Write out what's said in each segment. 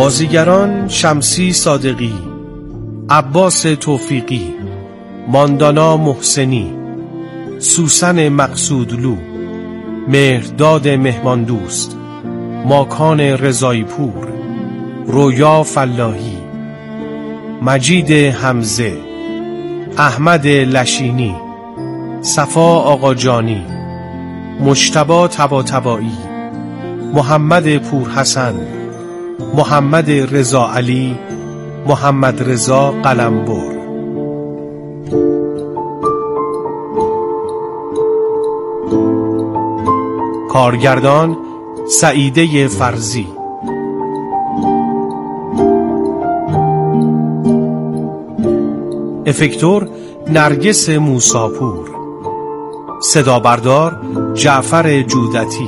بازیگران شمسی صادقی، عباس توفیقی، ماندانا محسنی، سوسن مقصودلو، مهرداد مهماندوست، ماکان رضایی پور، رویا فلاحی، مجید حمزه، احمد لشینی، صفا آقاجانی، مجتبی طباطبایی، محمد پورحسن، محمد رضا علی، محمد رضا قلمبر. کارگردان سعیده فرزی. افکتور نرگس موساپور. صدا بردار جعفر جودتی.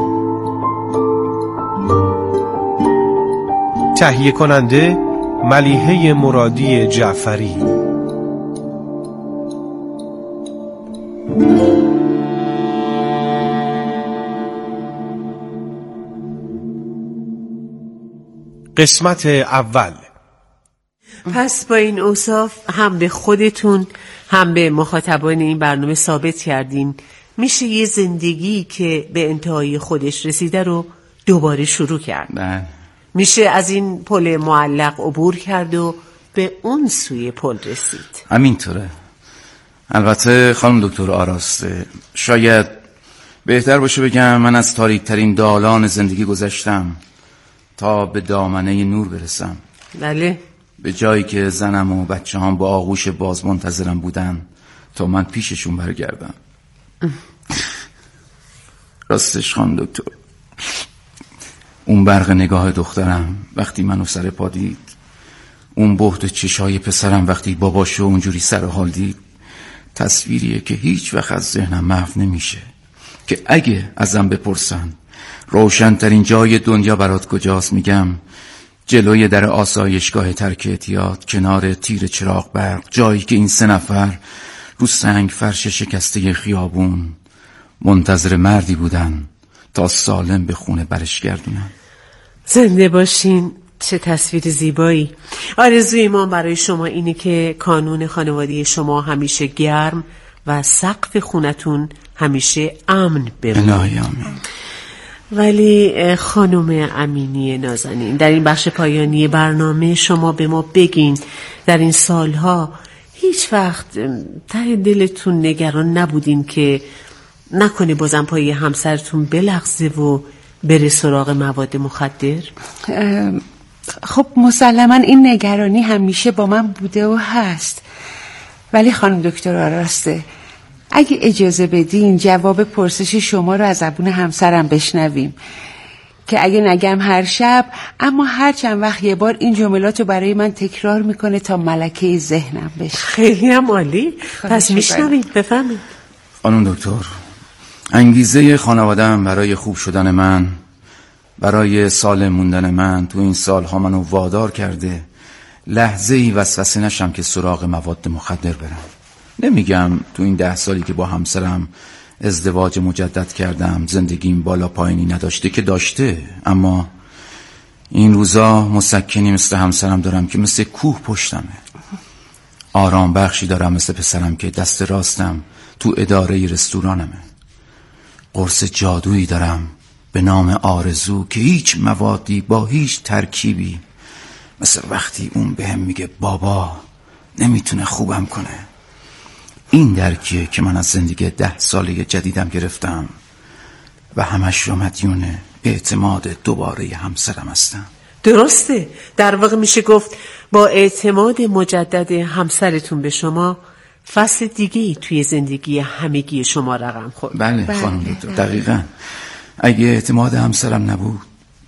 تهیه کننده ملیحه مرادی جعفری. قسمت اول. پس با این اوصاف هم به خودتون هم به مخاطبان این برنامه ثابت کردین میشه یه زندگی که به انتهای خودش رسیده رو دوباره شروع کرد. بله. میشه از این پل معلق عبور کرد و به اون سوی پل رسید. همینطوره. البته خانم دکتر آراسته، شاید بهتر باشه بگم من از تاریک ترین دالان زندگی گذشتم تا به دامنه نور برسم. بله. به جایی که زنم و بچه هم با آغوش باز منتظرم بودن تا من پیششون برگردم. راستش خانم دکتر، اون برق نگاه دخترم وقتی منو سر پا دید، اون بهت چشای پسرم وقتی باباشو اونجوری سر حال دید، تصویریه که هیچ وقت از ذهنم محو نمیشه. که اگه ازم بپرسن روشن‌ترین جای دنیا برات کجاست، میگم جلوی در آسایشگاه ترک اعتیاد کنار تیر چراغ برق، جایی که این 3 نفر رو سنگ فرش شکسته خیابون منتظر مردی بودن تا سالم به خونه برش گردونن. زنده باشین. چه تصویر زیبایی. آرزوی ما برای شما اینه که کانون خانواده شما همیشه گرم و سقف خونتون همیشه امن بمونه. الهی آمین. ولی خانم امینی نازنین، در این بخش پایانی برنامه شما به ما بگین در این سالها هیچ وقت ته دلتون نگران نبودین که نکنه بازم پای همسرتون بلغزه و بره سراغ مواد مخدر؟ خب مسلما این نگرانی همیشه با من بوده و هست، ولی خانم دکتر آراسته اگه اجازه بدین جواب پرسش شما رو از زبون همسرم بشنویم که اگه نگم هر شب اما هر چند وقت یه بار این جملات رو برای من تکرار میکنه تا ملکه ذهنم بشه. خیلی هم عالی. پس میشنویم. بفهمید. خانم دکتر، انگیزه خانواده‌ام برای خوب شدن من، برای سالم موندن من تو این سالها منو وادار کرده لحظه‌ای وسوسه نشم که سراغ مواد مخدر برم. نمیگم تو این 10 سالی که با همسرم ازدواج مجدد کردم زندگیم بالا پایینی نداشته، که داشته، اما این روزا مسکنی مثل همسرم دارم که مثل کوه پشتمه. آرام بخشی دارم مثل پسرم که دست راستم تو اداره رستورانمه. قرص جادویی دارم به نام آرزو که هیچ موادی با هیچ ترکیبی مثل وقتی اون بهم میگه بابا نمیتونه خوبم کنه. این درکیه که من از زندگی 10 ساله جدیدم گرفتم و همش رو مدیون اعتماد دوباره همسرم هستم. درسته. در واقع میشه گفت با اعتماد مجدد همسرتون به شما فصل دیگه‌ای توی زندگی همگی شما رقم خورد. بله خانم دکتر، دقیقاً. اگه اعتماد همسرم نبود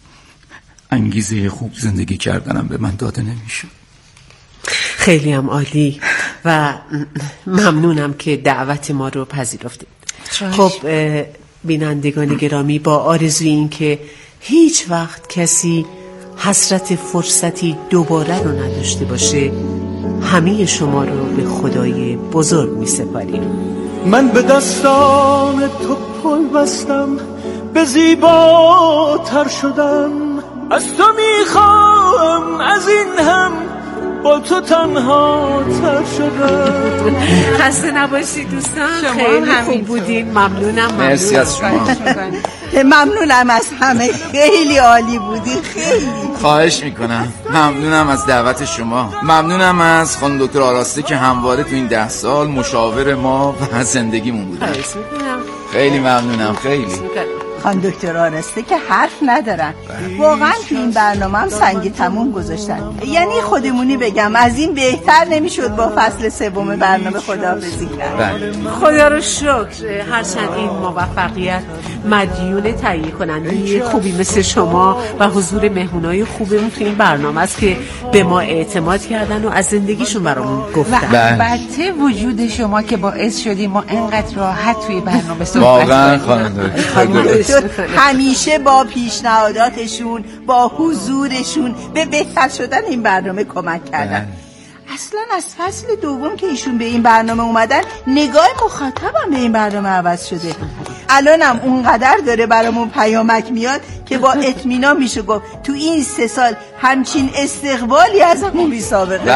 انگیزه خوب زندگی کردنم به من داده نمیشد. خیلی هم عالی و ممنونم که دعوت ما رو پذیرفتید. خب بینندگان گرامی، با آرزوی این که هیچ وقت کسی حسرت فرصتی دوباره رو نداشته باشه، همه شما رو به خدای بزرگ می سپاریم. من به دستان تو پل بستم، به زیباتر شدم، از تو میخوام هم از این هم با تو تنها تر شدم. خسته نباشید دوستان، خیلی خوب بودین. ممنونم. مرسی از شما. ممنونم از همه، خیلی عالی بودین. خیلی خواهش میکنم. ممنونم از دعوت شما. ممنونم از خانم دکتر آراسته که همواره تو این 10 سال مشاور ما و زندگیمون بودن. خیلی ممنونم. خیلی خانم دکتر آراسته که حرف ندارن. واقعا تو این برنامه هم سنگ تموم گذاشتن. یعنی خودمونی بگم از این بهتر نمیشد با فصل 3 برنامه خداحافظی کرد. خدا رو شکر. هرچند این موفقیت مدیون تهیه کننده خوبی مثل شما و حضور مهمونای خوبمون تو این برنامه است که به ما اعتماد کردن و از زندگیشون برامون گفتن. البته وجود شما که باعث شدیم ما انقدر راحت توی برنامه صحبت واقعا خانم دکتر همیشه با پیشنهاداتشون، با حضورشون به بهتر شدن این برنامه کمک کردن. اصلا از فصل 2 که ایشون به این برنامه اومدن نگاه مخاطبم به این برنامه عوض شده. الانم اونقدر داره برامون پیامک میاد که با اطمینان میشه گفت تو این 3 سال همچین استقبالی از همون بی سابقه.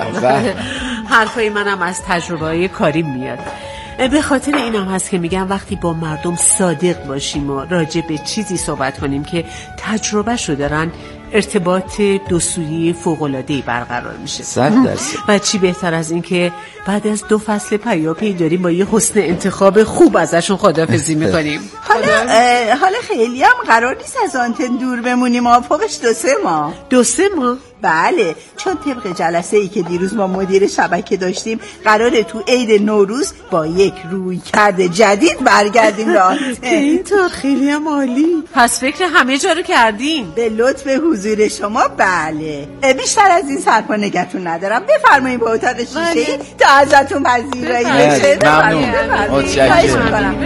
حرفای منم از تجربه‌های کاریم میاد. به خاطر اینم هست که میگم وقتی با مردم صادق باشیم و راجع به چیزی صحبت کنیم که تجربه شو دارن، ارتباط دو سویه فوق‌العاده‌ای برقرار میشه. 100%. و چی بهتر از این که بعد از 2 فصل پیاپی داریم با یه حسن انتخاب خوب ازشون خداحافظی میکنیم. حالا خیلی هم قرار نیست از آنتن دور بمونیم. فوقش 2-3 ماه. 2-3 ماه؟ بله، چون طبق جلسه ای که دیروز با مدیر شبکه داشتیم قراره تو عید نوروز با یک رویکرد جدید برگردیم به آنتن. این تا خیلی هم عالی. پس فکر همه جا رو کردیم. به لطف حضور شما. بله، بیشتر از این سرپا نگهتون ندارم. بفرمایید به اتاق شیشه تا ازتون پذیرایی بشه. ممنون. متشکرم.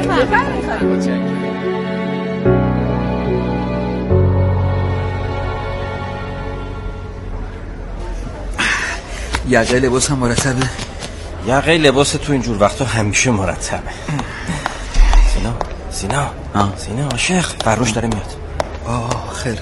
یقه لباس هم مرتبه؟ یقه لباس تو اینجور وقتا همیشه مرتبه. سینا عاشق فروش داره میاد. خیلی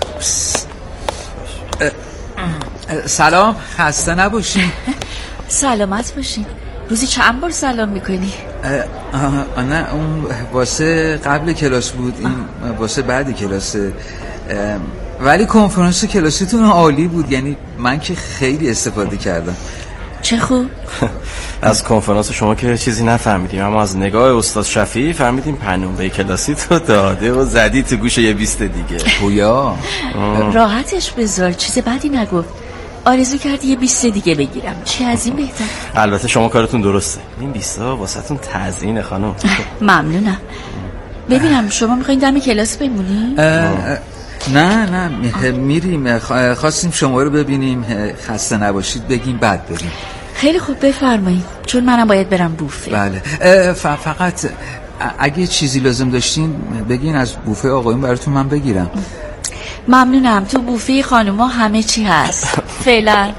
سلام، خسته نباشین. سلامت باشین. روزی چند بار سلام میکنی؟ نه، اون واسه قبل کلاس بود، این واسه بعد کلاسه. ولی کنفرانس کلاسیتون عالی بود. یعنی من که خیلی استفاده کردم. چه خوب. از کنفرانس شما که چیزی نفهمیدیم، اما از نگاه استاد شفیعی فهمیدیم پنومبه کلاسیت رو داده و زدی تو گوش یه 20 دیگه. پویا راحتش بذار، چیز بدی نگفت. آرزو کردی یه 20 دیگه بگیرم، چی از این بهتر. البته شما کارتون درسته، این 20 واسهتون تزیینه خانم. ممنونم. ببینم شما میخواین دم کلاس بمونی؟ نه میریم. خواستیم شما رو ببینیم، خسته نباشید بگیم بعد بریم. خیلی خوب، بفرمایید، چون منم باید برم بوفه. بله، فقط اگه چیزی لازم داشتین بگین، از بوفه آقایون براتون من بگیرم. ممنونم، تو بوفه خانوما همه چی هست. فعلا.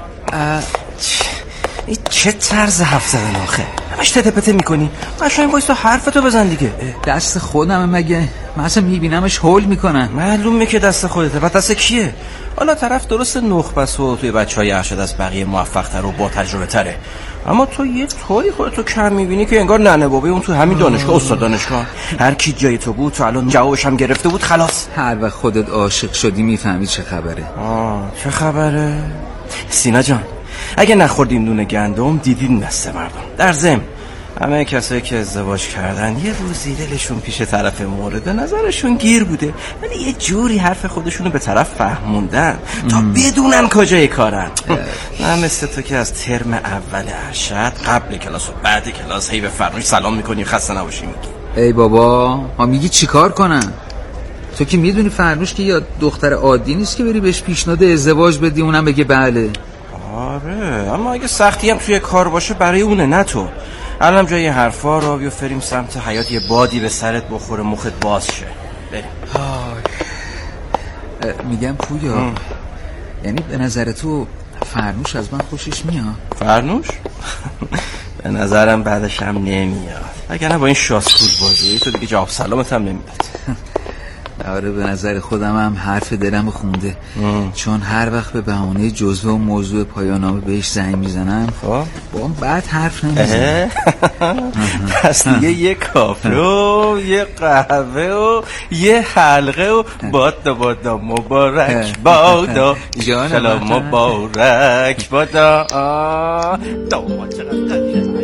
چه طرز حرف زدن آخه؟ همش تته پته میکنی. قشنگ وایسا حرفتو بزن دیگه. دست خودمه مگه؟ من اصلا میبینمش هول میکنن. معلومه که دست خودته. و دست کیه؟ حالا طرف درست نخبس و توی بچهای ارشد از بقیه موفق‌تر و با تجربه تره، اما تو یه طوری خودتو کم میبینی که انگار ننه بابا اون تو همین دانشگاه استاد دانشگاه. هر کی جای تو بود تو الان جوابش هم گرفته بود. خلاص هر وقت خودت عاشق شدی میفهمی چه خبره. چه خبره؟ سینا جان، اگه نخوردیم نون گندم دیدین دست مردم. در ضمن همه کسایی که ازدواج کردن یه روزی دلشون پیش طرف مورد نظرشون گیر بوده، ولی یه جوری حرف خودشونو به طرف فهموندن تا بدونن کجای کارن. نه مثل تو که از ترم اول ارشد قبل کلاس و بعد کلاس هی به فرنوش سلام میکنی خسته نباشی میگی. ای بابا، ما میگی چیکار کنن؟ تو که میدونی فرنوش که یا دختر عادی نیست که بری بهش پیشنهاد ازدواج بدی اونم بگه بله. آره، اما اگه سختی هم توی کار باشه برای اونه، نه تو. الان جای حرفا رو بیافریم سمت حیات، یه بادی به سرت بخوره مخت باز شه. بریم. میگم پویا، یعنی به نظر تو فرنوش از من خوشش میاد؟ فرنوش؟ به نظرم بعدش هم نمیاد. اگر نه با این شاسکول بازی تو دیگه جواب سلامت هم نمیداد. آره به نظر خودم هم حرف دلم خونده. چون هر وقت به بهانه جزوه و موضوع پایان‌نامه بهش زنگ میزنم با هم بعد حرف نمیزنم. پس دیگه یه کافه و یه قهوه و یه حلقه و بادا مبارک بادا سلام مبارک بادا. داماد چقدر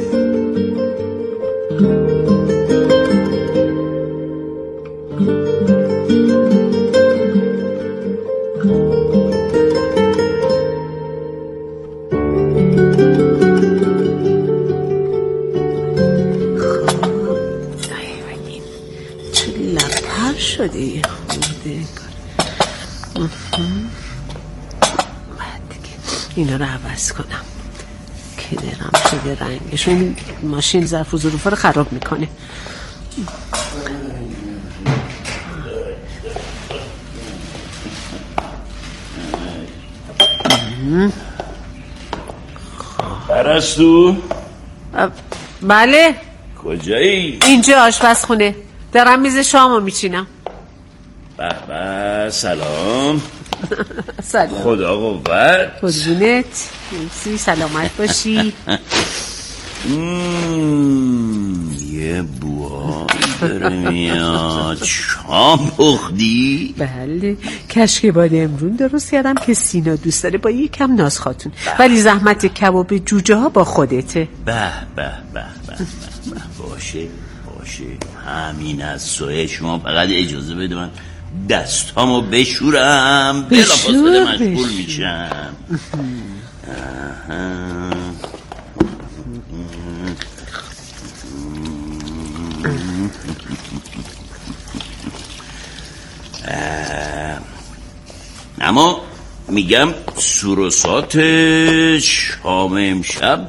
شده خورده بعد دیگه اینا رو عوض کنم که درم شده رنگشون. ماشین ظرف و ظروفا رو خراب میکنه. پرستو؟ بله. کجایی؟ اینجا آشپزخونه، دارم میز شامو میچینم. به سلام. سلام. خدا قوت. قربونت. سلامت باشی. یه بوهایی داره میاد. شام پختی؟ بله کشک امرون درست کردم که سینا دوست داره با یکم ناز خاتون. ولی زحمت کباب جوجه ها با خودته. به باشه همین از سوه شما فقط اجازه بده من دستامو بشورم بلافاصله مشغول میشم. اما میگم سروسات شام امشب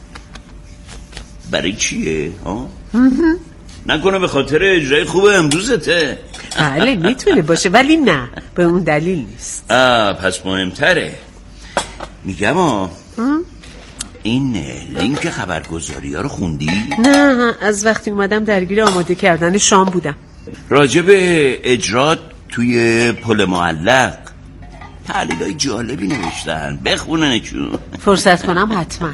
برای چیه؟ نکنه به خاطر اجرای خوب امروزته؟ بله میتونه باشه ولی نه به اون دلیل نیست. پس مهمتره. میگم این لینک خبرگزاری ها رو خوندی؟ نه از وقتی اومدم درگیر آماده کردن شام بودم. راجع به اجرات توی پل معلق تحلیلای جالبی نوشتن، بخوننشون. فرصت کنم حتما.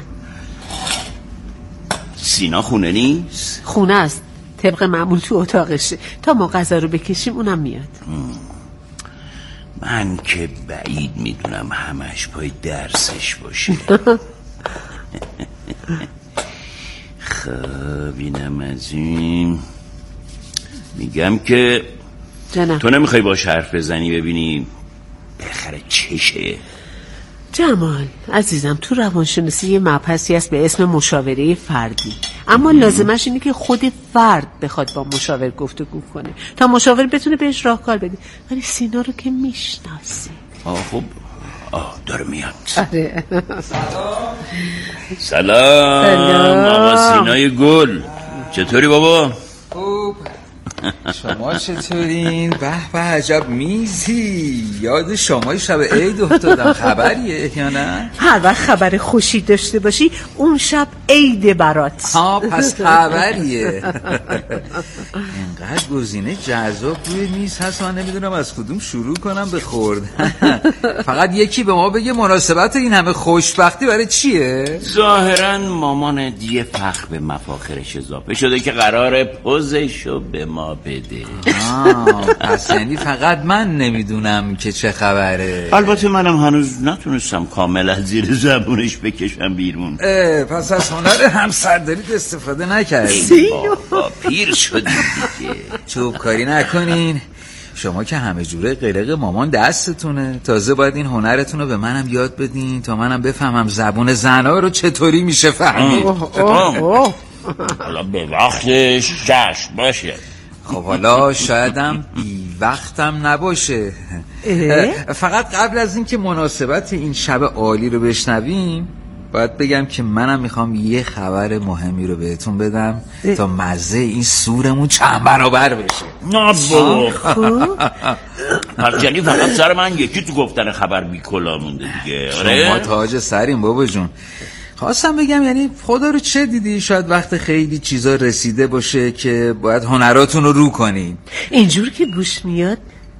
سینا خونه نیست؟ خونه است، طبق معمول تو اتاقشه. تا ما غذا رو بکشیم اونم میاد. من که بعید میدونم همش پای درسش باشه. خب اینم از این. میگم که جنم. تو نمیخوای باش حرف بزنی ببینی بخره چشه؟ جمال عزیزم تو روانشناسی یه مبحثی هست به اسم مشاوره فردی، اما لازمش اینه که خود فرد بخواد با مشاور گفتگو کنه تا مشاور بتونه بهش راهکار بده. ولی سینا رو که میشناسی. خب داره میاد. آره. سلام آقا سینای گل، چطوری بابا؟ خوب. شما چطورین؟ به عجب میزی. یاد شما شب عید افتادم. خبریه یا نه؟ هر وقت خبر خوشی داشته باشی اون شب عید برات. پس خبریه. اینقدر گزینه جذاب روی میز هست من نمیدونم از کدوم شروع کنم به خوردن. فقط یکی به ما بگه مناسبت این همه خوشبختی برای چیه؟ ظاهرا مامان دیگه فخر به مفاخرش اضافه شده که قرار پوزشو به ما بده. پس یعنی فقط من نمیدونم که چه خبره. البته منم هنوز نتونستم کامل از زیر زبونش بکشم بیرون. پس از هنر همسرداریت استفاده نکردی؟ بابا پیر شدی دیگه. چوب کاری نکنین. شما که همه جوره قلق مامان دستتونه. تازه باید این هنرتون رو به منم یاد بدین تا منم بفهمم زبون زنها رو چطوری میشه فهمید. حالا به وقتش جشن باشه. خب حالا شایدم بی وقتم نباشه. فقط قبل از این که مناسبت این شب عالی رو بشنویم باید بگم که منم میخوام یه خبر مهمی رو بهتون بدم تا مزه این سورمون چند برابر بشه. نه بابا. پس یعنی فقط سر من یکی تو گفتن خبر بی کلا مونده دیگه. شما تاج سریم بابا جون. خواستم بگم یعنی خدا رو چه دیدی شاید وقت خیلی چیزا رسیده باشه که باید هنراتون رو کنین. اینجور که گوش میاد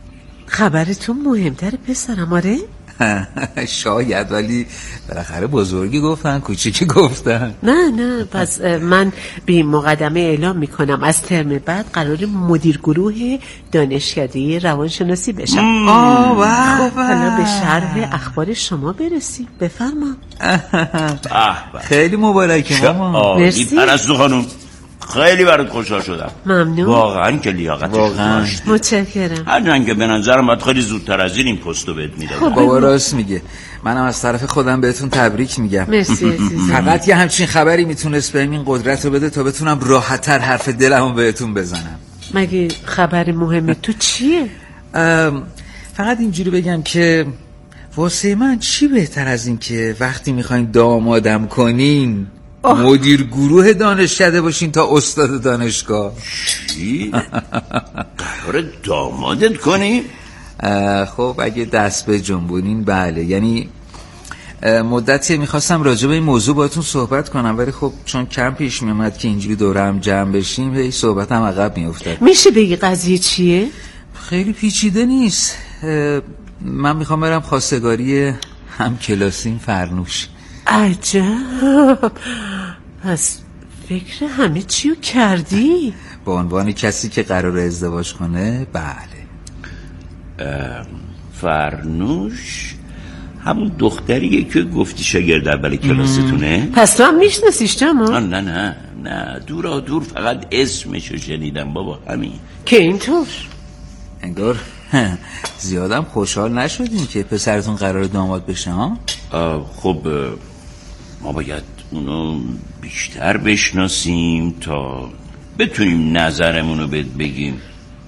خبرتون مهمتره پسرم؟ آره؟ شاید، ولی بالاخره بزرگی گفتن کوچیکی گفتن. نه پس من بی مقدمه اعلام میکنم از ترم بعد قرار مدیر گروه دانشکده روانشناسی بشم. خب حالا به شرح اخبار شما برسیم. بفرما. خیلی مبارکه ماما. مرسی پرستو خانم، خیلی برات خوشحال شدم. ممنون. واقعا که لیاقتش داشت. متشکرم. هرچند که به نظرم باید خیلی زودتر از این پستو بهت میدادم. بابا راست میگه. منم از طرف خودم بهتون تبریک میگم. مرسی عزیزم. فقط یه همچین خبری میتونست بهم این قدرت رو بده تا بتونم راحت‌تر حرف دلمو بهتون بزنم. مگه خبر مهم تو چیه؟ فقط اینجوری بگم که واسه من چی بهتر از این که وقتی میخواین دامادم کنین مدیر گروه دانشکده باشین تا استاد دانشگاه. چی؟ قراره دامادت کنی؟ خب اگه دست به جنبونین بله. یعنی مدتی میخواستم راجع به این موضوع باهاتون صحبت کنم، ولی خب چون کم پیش میومد که اینجوری دوره هم جمع بشیم هی صحبتم عقب میافتاد. میشه بگی قضیه چیه؟ خیلی پیچیده نیست. من میخوام برم خواستگاری هم کلاسیم فرنوش. عجب، پس فکر همه چیو کردی؟ با عنوان کسی که قرار ازدواج کنه بله. فرنوش همون دختریه که گفتی شاگرد اول کلاستونه؟ پس تو هم میشناسیش جمال؟ نه دورا دور فقط اسمشو شنیدم بابا، همین. که اینطور؟ انگار زیادم خوشحال نشدین که پسرتون قرار داماد بشه ها؟ خب ما باید اونو بیشتر بشناسیم تا بتونیم نظرمونو بگیم.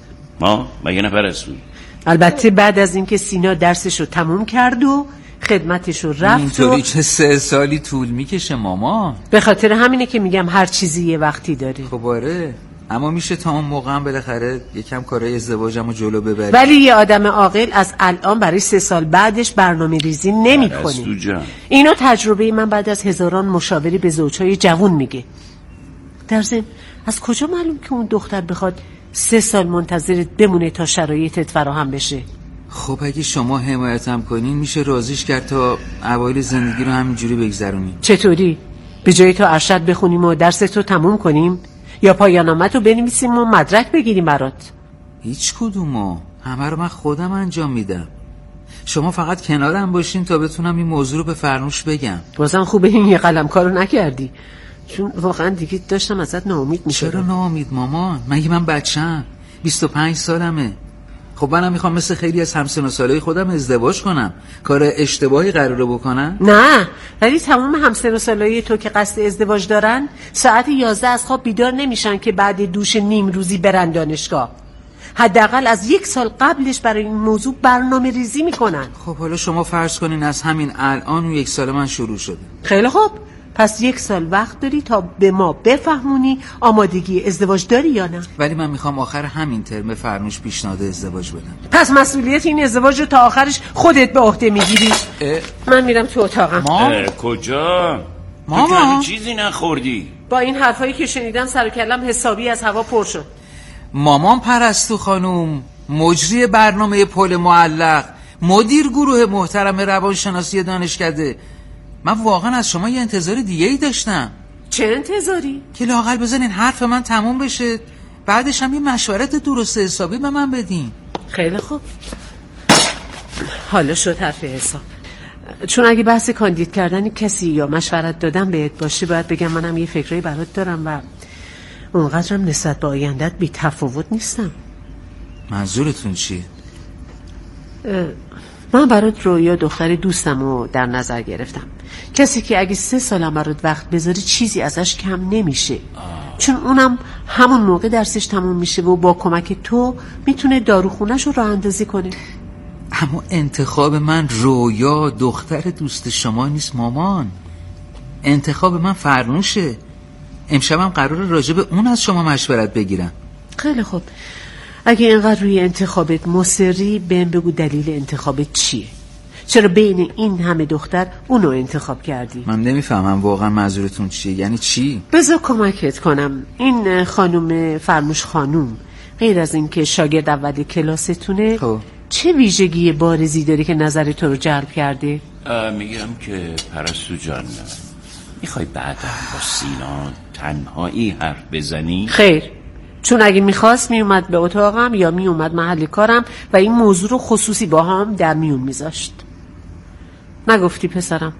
ما مگه نه پرستو؟ البته بعد از اینکه سینا درسشو تموم کرد و خدمتشو رفت. اینطوری چه 3 سالی طول میکشه ماما؟ به خاطر همینه که میگم هر چیزی یه وقتی داره. خب آره، اما میشه تا اون موقع هم بالاخره یکم کارهای ازدواجمو جلو ببریم. ولی یه آدم عاقل از الان برای 3 سال بعدش برنامه ریزی نمی‌کنه. اینو تجربه من بعد از هزاران مشاوره به زوجهای جوان میگه. در ضمن از کجا معلوم که اون دختر بخواد 3 سال منتظرت بمونه تا شرایطت فراهم بشه؟ خب اگه شما حمایتم کنین میشه راضیش کرد تا اوایل زندگی رو همینجوری بگذرونیم. چطوری؟ به جای تو ارشد بخونیم و درستو تموم کنیم یا پایان‌نامه‌تو بنویسیم و مدرک بگیریم برات؟ هیچ کدومو، همه رو من خودم انجام میدم. شما فقط کنارم باشین تا بتونم این موضوع رو به فرنوش بگم. بازم خوبه این یه قلم کارو نکردی، چون واقعا دیگه داشتم ازت ناامید میشدم. چرا ناامید مامان؟ مگه من بچه‌ام؟ 25 سالمه. خب منم میخوام مثل خیلی از همسن و سالای خودم ازدواج کنم. کار اشتباهی قراره بکنم؟ نه، ولی تمام همسن و سالای تو که قصد ازدواج دارن ساعت 11 از خواب بیدار نمیشن که بعد دوش نیم روزی برن دانشگاه. حداقل از 1 سال قبلش برای این موضوع برنامه ریزی میکنن. خب حالا شما فرض کنین از همین الان اون 1 سال من شروع شده. خیلی خوب، پس 1 سال وقت داری تا به ما بفهمونی آمادگی ازدواج داری یا نه. ولی من میخوام آخر همین ترم فرنوش پیشنهاد ازدواج بدم. پس مسئولیت این ازدواج رو تا آخرش خودت به عهده میگیری. من میرم تو اتاقم. کجا؟ ماما تو که همین چیزی نخوردی؟ با این حرفایی که شنیدم سر و کلم حسابی از هوا پر شد. مامان پرستو خانوم، مجری برنامه پل معلق، مدیر گروه محترم روانشناسی دانشکده، من واقعا از شما یه انتظار دیگه ای داشتم. چه انتظاری؟ که لااقل بزنین حرف من تموم بشه، بعدش هم یه مشورت درست حسابی به من بدین. خیلی خوب، حالا شد حرف حساب. چون اگه بحث کاندید کردن کسی یا مشورت دادن بهت باشه باید بگم منم یه فکرایی برات دارم و اونقدرم نسبت به آیندت بی تفاوت نیستم. منظورتون چیه؟ من برات رویا دختری دوستمو در نظر گرفتم، کسی که اگه 3 سالم برات وقت بذاری چیزی ازش کم نمیشه. چون اونم همون موقع درسش تموم میشه و با کمک تو میتونه داروخونه‌شو راه اندازی کنه. اما انتخاب من رویا دختر دوست شما نیست مامان، انتخاب من فرنوشه. امشبم قراره راجع به اون از شما مشورت بگیرم. خیلی خوب، اگه اینقدر روی انتخابت مصری بهم بگو دلیل انتخابت چیه؟ چرا بین این همه دختر اونو انتخاب کردی؟ من نمیفهمم واقعا منظورتون چیه، یعنی چی؟ بذار کمکت کنم. این خانم فرنوش خانوم غیر از این که شاگرد اول کلاستونه چه ویژگی بارزی داری که نظر تو رو جلب کرده؟ میگم که پرستو جان، میخوای بعدا با سینا تنهایی حرف بزنی؟ خیر، چون اگه میخواست میومد به اتاقم یا میومد محل کارم و این موضوع رو خصوصی با هم در میون میذاشت. نگفتی پسرم؟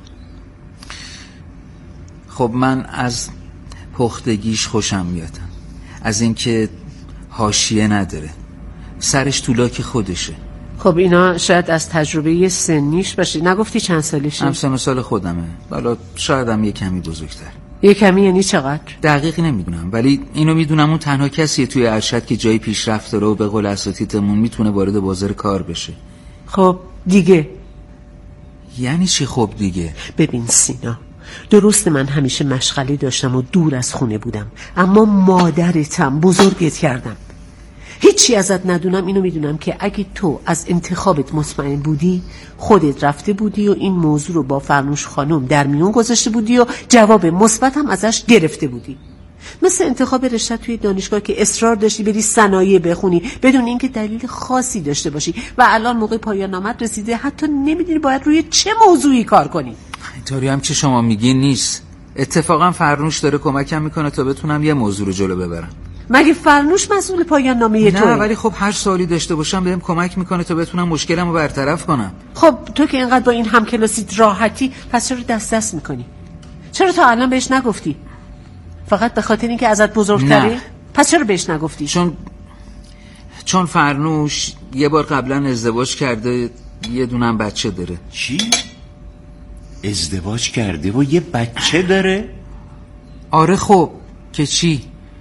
خب من از پختگیش خوشم میاد، از اینکه حاشیه نداره، سرش طولاک خودشه. خب اینا شاید از تجربه سنیش باشه. نگفتی چند سالشه؟ هم سن و سال خودمه، حالا شاید هم یه کمی بزرگتر. یه کمی یعنی چقدر؟ دقیقی نمیدونم، ولی اینو میدونم اون تنها کسیه توی ارشد که جای پیشرفت داره و به قول اساتیدمون میتونه وارد بازار کار بشه. خب دیگه؟ یعنی چی خب دیگه؟ ببین سینا، درسته من همیشه مشغله داشتم و دور از خونه بودم، اما مادرتم، بزرگت کردم. هیچی ازت ندونم. اینو میدونم که اگه تو از انتخابت مطمئن بودی، خودت رفته بودی و این موضوع رو با فرنوش خانم در میون گذاشته بودی و جواب مثبت هم ازش گرفته بودی. مثل انتخاب رشته توی دانشگاه که اصرار داشتی بری صنایع بخونی بدون اینکه دلیل خاصی داشته باشی و الان موقع پایان نامت رسیده حتی نمیدونی باید روی چه موضوعی کار کنی. اینطوری هم که شما میگین نیست. اتفاقا فرنوش داره کمکم میکنه تا بتونم یه موضوع رو جلو ببرم. مگه فرنوش مسئول پایان نامه توئه؟ نه، ولی خب هر سوالی داشته باشم بهم کمک میکنه تا بتونم مشکلمو برطرف کنم. خب تو که اینقدر با این همکلاسیت راحتی، پس چرا دست میکنی؟ چرا تا الان بهش نگفتی؟ فقط به خاطر اینکه ازت بزرگتره؟ نه. پس چرا بهش نگفتی؟ چون فرنوش یه بار قبلا ازدواج کرده، یه دونم بچه داره. چی؟ ازدواج کرده و یه بچه داره؟ آره. خب که چی؟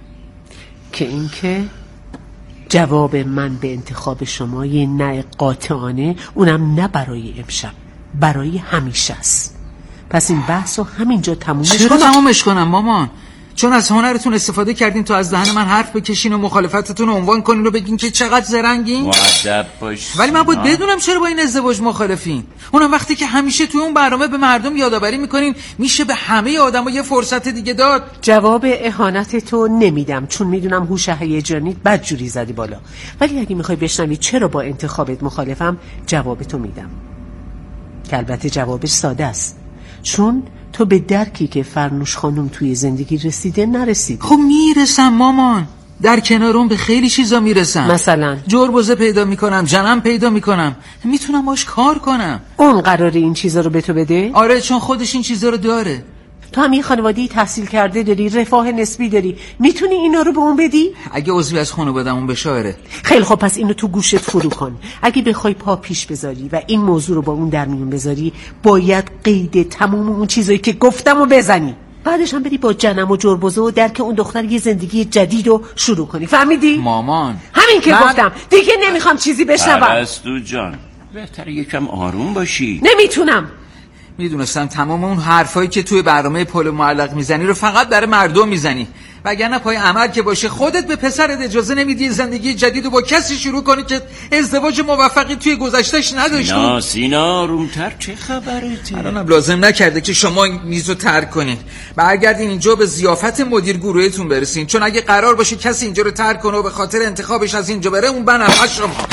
که اینکه جواب من به انتخاب شما یه نه قاطعانه، اونم نه برای امشب، برای همیشه است. پس این بحث رو همینجا تمومش کنم. چرا تمومش کنم مامان؟ چون از هنرتون استفاده کردین تا از دهن من حرف بکشین و مخالفتتون رو عنوان کنین و بگین که چقدر زرنگین. مؤدب باش. ولی من باید بدونم چرا با این ازدواج مخالفین. اونم وقتی که همیشه توی اون برنامه به مردم یادآوری میکنین میشه به همه آدما یه فرصت دیگه داد. جواب اهانت تو نمیدم، چون میدونم هوش هیجانیت بدجوری زدی بالا. ولی اگه میخوای بشنوی چرا با انتخابت مخالفم، جواب تو میدم که البته جوابش ساده است. چون تو به درکی که فرنوش خانم توی زندگی رسیده نرسیدی. خب میرسم مامان، در کنارم به خیلی چیزا میرسم. مثلا جربوزه پیدا میکنم، جنم پیدا میکنم، میتونم باش کار کنم. اون قراره این چیزا رو به تو بده؟ آره، چون خودش این چیزا رو داره. تو هم این خانواده‌ای تحصیل کرده داری، رفاه نسبی داری، میتونی اینا رو به اون بدی؟ اگه عضوی از خانواده‌مون بشه آره. خیلی خب، پس اینو تو گوشت فرو کن. اگه بخوای پا پیش بذاری و این موضوع رو با اون در میون بذاری، باید قید تمام اون چیزایی که گفتم رو بزنی. بعدش هم بری با جنم و جربوزه و درک اون دختر یه زندگی جدید رو شروع کنی. فهمیدی؟ مامان همین که گفتم، دیگه نمیخوام چیزی بشنوم. پرستو جان، بهتره یکم آروم باشی. نمیتونم. میدونستم تمام اون حرفایی که توی برنامه پل معلق میزنی رو فقط برای مردم میزنی، وگرنه پای عمل که باشه خودت به پسرت اجازه نمیدی زندگی جدید رو با کسی شروع کنی که ازدواج موفقی توی گذشتهش نداشتی. سینا آرومتر، چه خبرته؟ الانم لازم نکرده که شما این میزو ترک کنین، برگردین اینجا به ضیافت مدیر گروهتون برسین، چون اگه قرار باشه کسی اینجا رو ترک کنه و به خاطر انتخابش از اینجا بره، اون بنفع شما.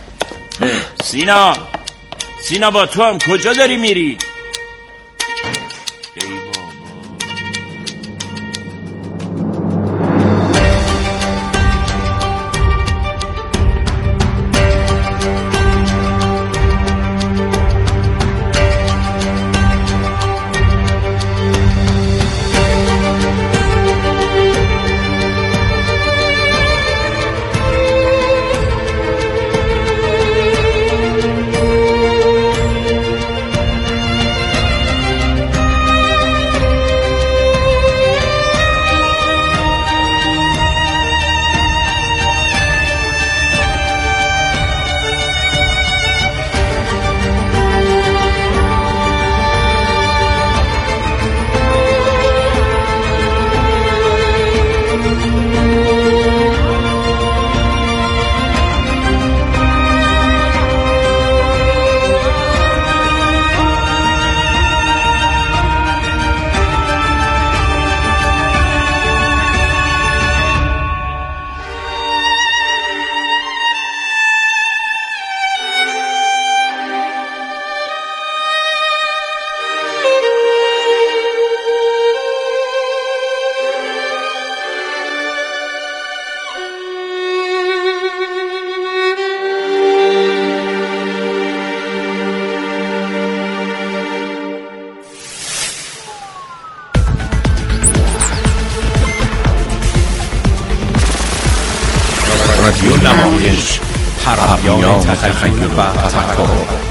سینا با تو هم کجا داری میری؟ رادیو نمایش، پیام تخیل و تفکر.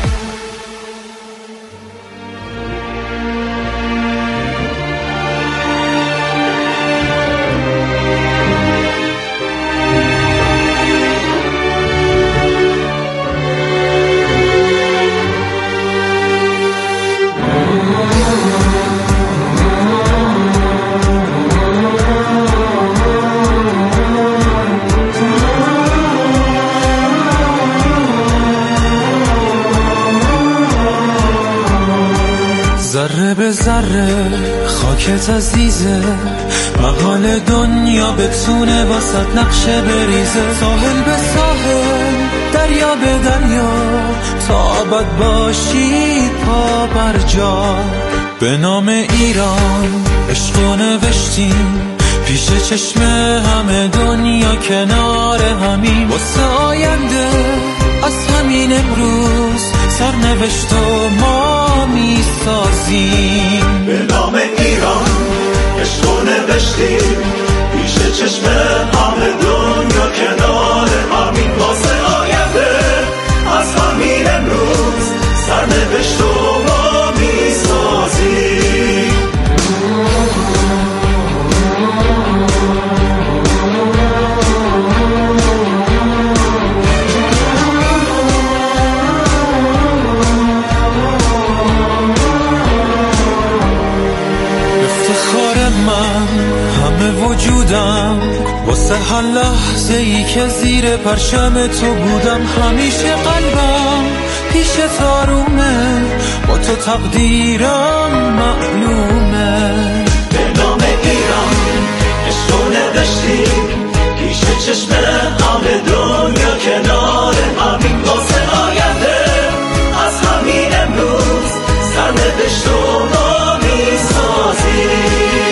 ذره به ذره خاکت عزیزه، محال دنیا بتونه واسط نقشه بریزه. ساحل به ساحل، دریا به دریا، تا ابد باشی پا بر جا. به نام ایران عشقو نوشتیم، پیش چشم همه دنیا کنار همین. واسه آینده از همین امروز سرنوشت و ما میسازیم. به نام ایران عشقو نوشتیم، پیش چشم همه دنیا کنار همین. واسه آینده از همین امروز سرنوشت و ما میسازیم. وجودم واسه هر لحظه ای که زیر پرچم تو بودم. همیشه قلبم پیش آرومه، با تو تقدیرم معلومه. به نام ایران عشقو نوشتیم، پیش چشم همه دنیا کنار همین. واسه آینده از همین امروز سرنوشت و ما میسازیم.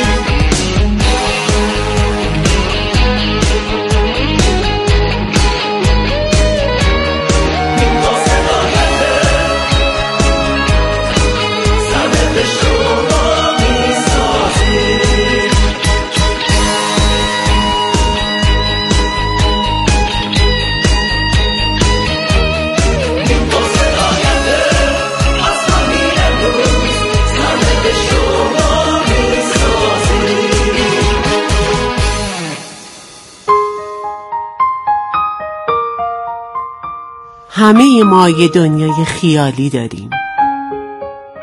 همه ما یه دنیای خیالی داریم،